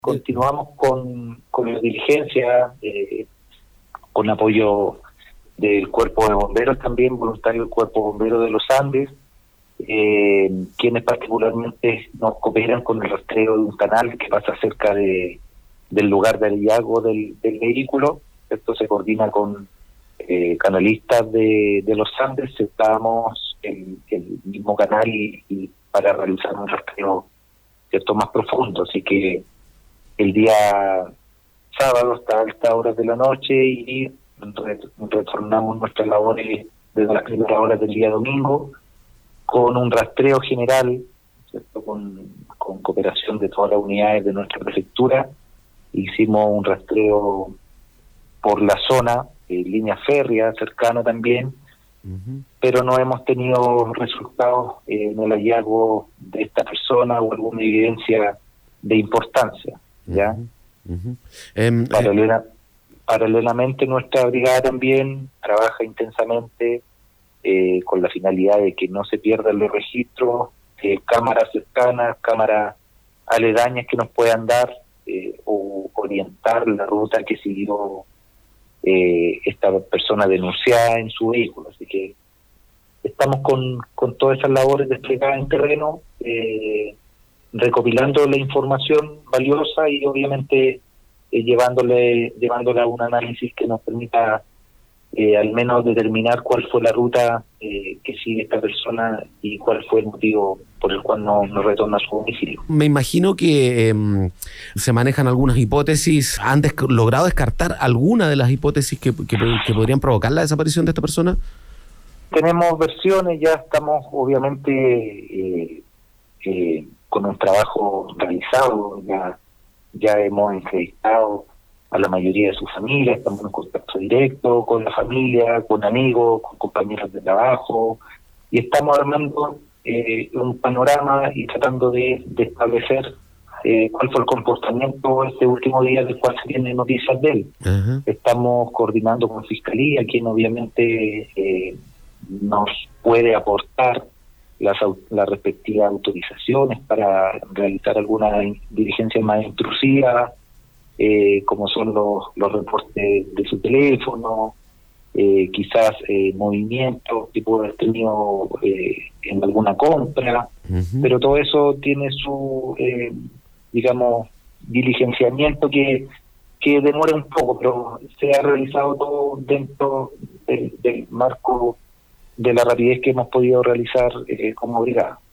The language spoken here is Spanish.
Continuamos con la diligencia, con apoyo del Cuerpo de Bomberos también, voluntario del Cuerpo de Bomberos de los Andes, quienes particularmente nos cooperan con el rastreo de un canal que pasa cerca del lugar del hallazgo del vehículo. Esto se coordina con canalistas de los Andes, estamos el mismo canal y para realizar un rastreo más profundo, así que el día sábado hasta altas horas de la noche y retornamos nuestras labores desde las primeras horas del día domingo con un rastreo general, ¿cierto? Con cooperación de todas las unidades de nuestra prefectura. Hicimos un rastreo por la zona, línea férrea cercana también, pero no hemos tenido resultados en el hallazgo de esta persona o alguna evidencia de importancia, ¿ya? Paralelamente nuestra brigada también trabaja intensamente con la finalidad de que no se pierdan los registros, cámaras cercanas, cámaras aledañas que nos puedan dar o orientar la ruta que siguió esta persona denunciada en su vehículo. Así que estamos con todas esas labores desplegadas en terreno, recopilando la información valiosa y obviamente llevándola a un análisis que nos permita al menos determinar cuál fue la ruta que sigue esta persona y cuál fue el motivo por el cual no retorna a su domicilio. Me imagino que se manejan algunas hipótesis. ¿Han logrado descartar alguna de las hipótesis que podrían provocar la desaparición de esta persona? Tenemos versiones, ya estamos obviamente con un trabajo realizado, ya hemos entrevistado a la mayoría de su familia, estamos en contacto directo con la familia, con amigos, con compañeros de trabajo, y estamos armando un panorama y tratando de establecer cuál fue el comportamiento este último día del cual se tiene noticias de él. Uh-huh. Estamos coordinando con Fiscalía, quien obviamente nos puede aportar las respectivas autorizaciones para realizar alguna diligencia más intrusiva, como son los reportes de su teléfono, quizás movimientos que pudo haber tenido en alguna compra, uh-huh. Pero todo eso tiene su, diligenciamiento que demora un poco, pero se ha realizado todo dentro del marco de la rapidez que hemos podido realizar como brigada.